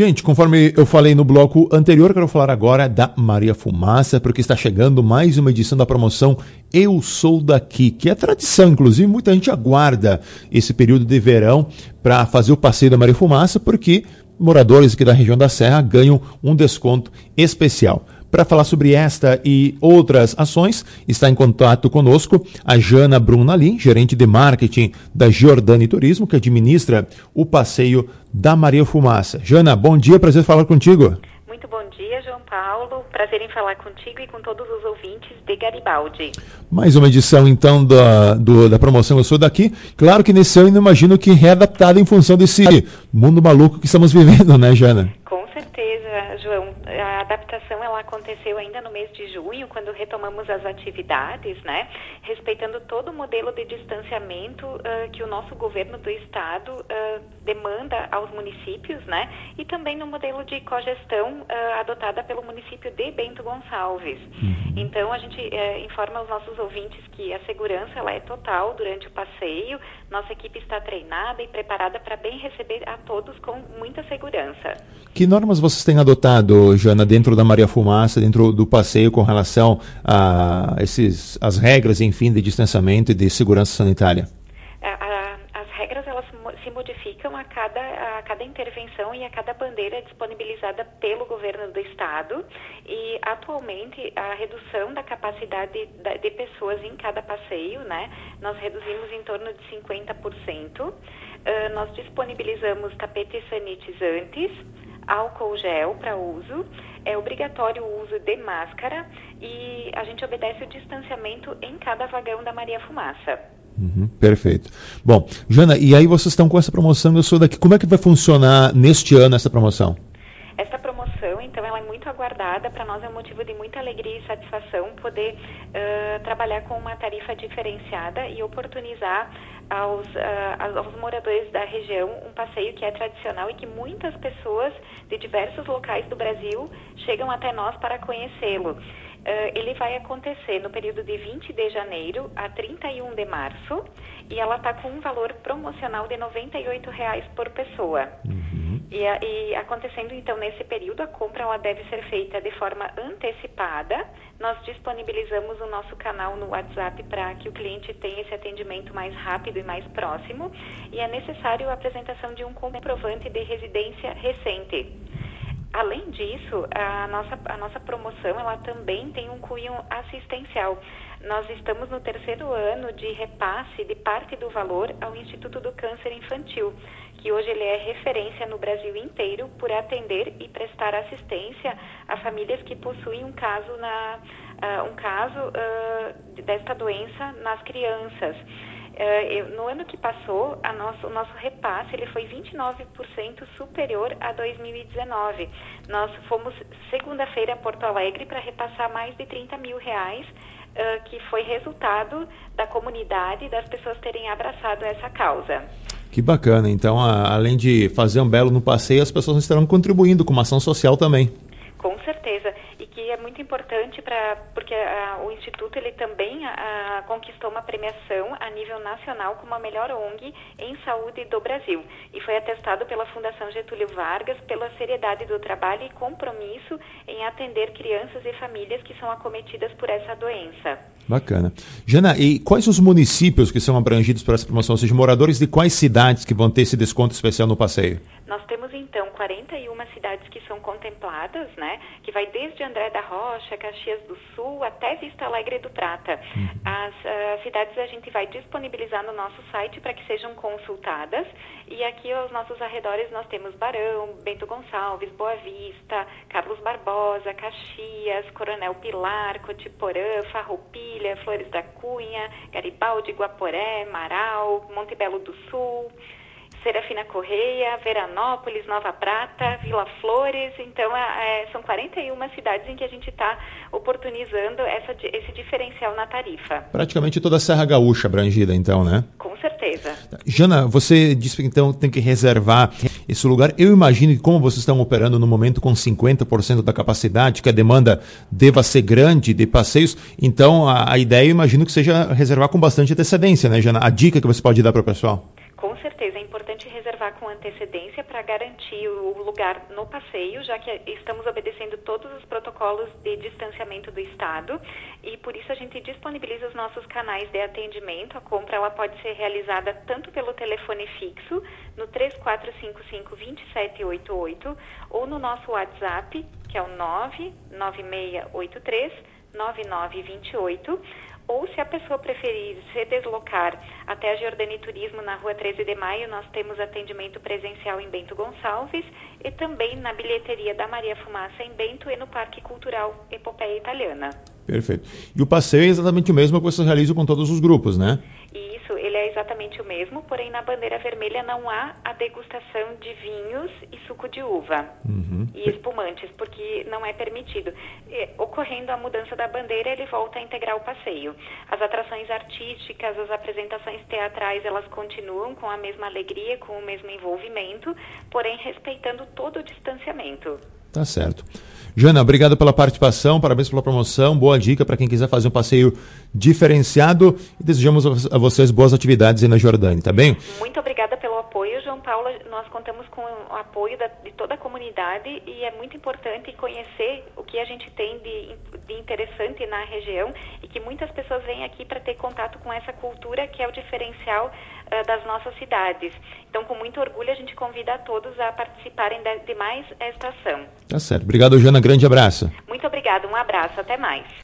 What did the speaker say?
Gente, conforme eu falei no bloco anterior, quero falar agora da Maria Fumaça, porque está chegando mais uma edição da promoção Eu Sou Daqui, que é tradição, inclusive muita gente aguarda esse período de verão para fazer o passeio da Maria Fumaça, porque moradores aqui da região da Serra ganham um desconto especial. Para falar sobre esta e outras ações, está em contato conosco a Jana Brunalim, gerente de marketing da Giordani Turismo, que administra o passeio da Maria Fumaça. Jana, bom dia, prazer falar contigo. Muito bom dia, João Paulo. Prazer em falar contigo e com todos os ouvintes de Garibaldi. Mais uma edição, então, da promoção Eu Sou Daqui. Claro que nesse ano, imagino que readaptada em função desse mundo maluco que estamos vivendo, né, Jana? Com certeza, João. A adaptação ela aconteceu ainda no mês de junho, quando retomamos as atividades, né? Respeitando todo o modelo de distanciamento que o nosso governo do estado demanda aos municípios, né? E também no modelo de cogestão adotada pelo município de Bento Gonçalves. Então, a gente informa aos nossos ouvintes que a segurança ela é total durante o passeio. Nossa equipe está treinada e preparada para bem receber a todos com muita segurança. Que normas vocês têm adotado, Jana, dentro da Maria Fumaça, dentro do passeio com relação a as regras, enfim, de distanciamento e de segurança sanitária? As regras elas se modificam a cada intervenção e a cada bandeira disponibilizada pelo governo do estado, e atualmente a redução da capacidade de pessoas em cada passeio, né, nós reduzimos em torno de 50%, nós disponibilizamos tapetes sanitizantes, álcool gel para uso, é obrigatório o uso de máscara e a gente obedece o distanciamento em cada vagão da Maria Fumaça. Perfeito. Bom, Jana, e aí vocês estão com essa promoção Eu Sou Daqui. Como é que vai funcionar neste ano essa promoção? Essa promoção, então, ela é muito aguardada. Para nós é um motivo de muita alegria e satisfação poder trabalhar com uma tarifa diferenciada e oportunizar aos moradores da região um passeio que é tradicional e que muitas pessoas de diversos locais do Brasil chegam até nós para conhecê-lo. Ele vai acontecer no período de 20 de janeiro a 31 de março e ela está com um valor promocional de R$ 98 por pessoa. E acontecendo então nesse período, a compra ela deve ser feita de forma antecipada. Nós disponibilizamos o nosso canal no WhatsApp para que o cliente tenha esse atendimento mais rápido e mais próximo, e é necessário a apresentação de um comprovante de residência recente. Além disso, a nossa promoção ela também tem um cunho assistencial. Nós estamos no 3º ano de repasse de parte do valor ao Instituto do Câncer Infantil, que hoje ele é referência no Brasil inteiro por atender e prestar assistência a famílias que possuem um caso desta doença nas crianças. No ano que passou, o nosso repasse ele foi 29% superior a 2019. Nós fomos segunda-feira a Porto Alegre para repassar mais de R$30 mil, que foi resultado da comunidade e das pessoas terem abraçado essa causa. Que bacana. Então, além de fazer um belo no passeio, as pessoas estarão contribuindo com uma ação social também. Com certeza. E que é muito importante porque o Instituto ele também conquistou uma premiação a nível nacional como a melhor ONG em saúde do Brasil. E foi atestado pela Fundação Getúlio Vargas pela seriedade do trabalho e compromisso em atender crianças e famílias que são acometidas por essa doença. Bacana. Jana, e quais os municípios que são abrangidos por essa promoção? Ou seja, moradores de quais cidades que vão ter esse desconto especial no passeio? Nós temos, então, 41 cidades que são contempladas, né? Que vai desde André da Rocha, Caxias do Sul, até Vista Alegre do Prata. As cidades a gente vai disponibilizar no nosso site para que sejam consultadas. E aqui aos nossos arredores nós temos Barão, Bento Gonçalves, Boa Vista, Carlos Barbosa, Caxias, Coronel Pilar, Cotiporã, Farroupilha, Flores da Cunha, Garibaldi, Guaporé, Marau, Monte Belo do Sul, Serafina Correia, Veranópolis, Nova Prata, Vila Flores. Então, são 41 cidades em que a gente está oportunizando esse diferencial na tarifa. Praticamente toda a Serra Gaúcha abrangida, então, né? Com certeza. Jana, você disse que então tem que reservar esse lugar. Eu imagino que como vocês estão operando no momento com 50% da capacidade, que a demanda deva ser grande de passeios, então a ideia eu imagino que seja reservar com bastante antecedência, né, Jana? A dica que você pode dar para o pessoal? Com certeza, é importante importante reservar com antecedência para garantir o lugar no passeio, já que estamos obedecendo todos os protocolos de distanciamento do Estado e por isso a gente disponibiliza os nossos canais de atendimento. A compra ela pode ser realizada tanto pelo telefone fixo no 3455-2788 ou no nosso WhatsApp, que é o 99683-9928, ou se a pessoa preferir se deslocar até a Giordani Turismo na Rua 13 de Maio, nós temos atendimento presencial em Bento Gonçalves e também na bilheteria da Maria Fumaça em Bento e no Parque Cultural Epopeia Italiana. Perfeito. E o passeio é exatamente o mesmo que vocês realizam com todos os grupos, né? Isso, ele é exatamente o mesmo, porém na bandeira vermelha não há a degustação de vinhos e suco de uva e espumantes, porque não é permitido. Ocorrendo a mudança da bandeira, ele volta a integrar o passeio. As atrações artísticas, as apresentações teatrais, elas continuam com a mesma alegria, com o mesmo envolvimento, porém respeitando todo o distanciamento. Tá certo. Jana, obrigado pela participação, parabéns pela promoção, boa dica para quem quiser fazer um passeio diferenciado e desejamos a vocês boas atividades aí na Giordani, tá bem? Muito obrigada pelo apoio, João Paulo. Nós contamos com o apoio de toda a comunidade e é muito importante conhecer o que a gente tem de interessante na região e que muitas pessoas vêm aqui para ter contato com essa cultura que é o diferencial das nossas cidades. Então, com muito orgulho, a gente convida a todos a participarem de mais esta ação. Tá certo. Obrigado, Jana. Grande abraço. Muito obrigada. Um abraço. Até mais.